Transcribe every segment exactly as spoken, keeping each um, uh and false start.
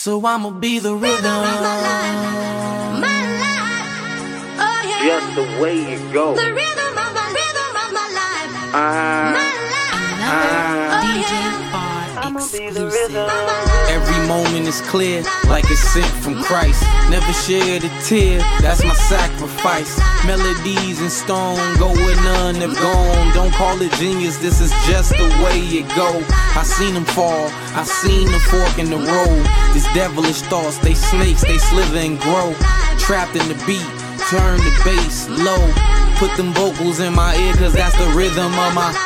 So I'ma be the rhythm. My life, oh yeah. Just the way it goes. The rhythm of my rhythm of my life. Uh, My life, Another oh D J yeah. Far I'ma be the exclusive. rhythm. Every moment is clear, like it's sent from Christ. Never shed a tear, that's my sacrifice. Melodies in stone, go where none have gone. Don't call it genius, this is just the way it go. I seen them fall, I seen the fork in the road. These devilish thoughts, they snakes, they slither and grow. Trapped in the beat, turn the bass low. Put them vocals in my ear, cause that's the rhythm of my.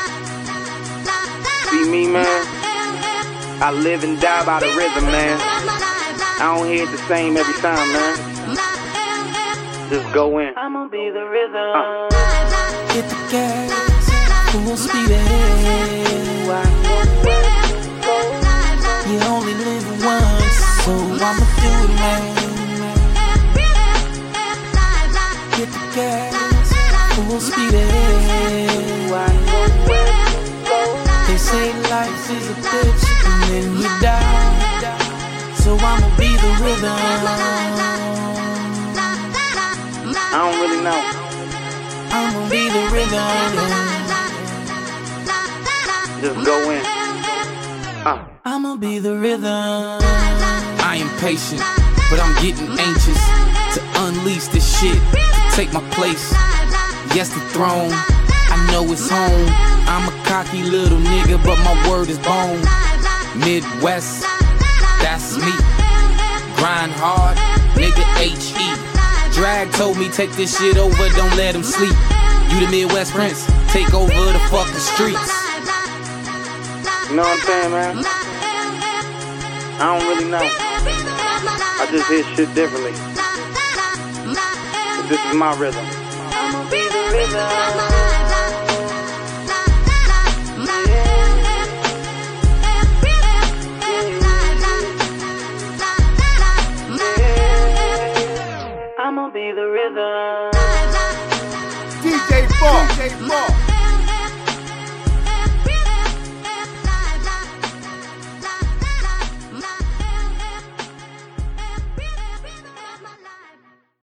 See me, man? I live and die by the rhythm, man. I don't hear it the same every time, man. Just go in. I'ma be the rhythm. Uh. Hit the gas, full speed ahead. You only live once, so I'ma do it, man. Hit the gas, full speed ahead. They say life is a bitch and then you die. So I'ma be the rhythm. I don't really know. I'ma be the rhythm. Just go in. Uh. I'ma be the rhythm. I am patient, but I'm getting anxious to unleash this shit, to take my place. Yes, the throne, I know it's home. I'm a cocky little nigga, but my word is bone. Midwest, that's me. Grind hard, nigga H E. Drag told me take this shit over, don't let him sleep. You the Midwest Prince, take over the fucking streets. You know what I'm saying, man? I don't really know. I just hear shit differently. But this is my rhythm. I'ma be the rhythm. I'ma be the rhythm. D J Far. D J Far.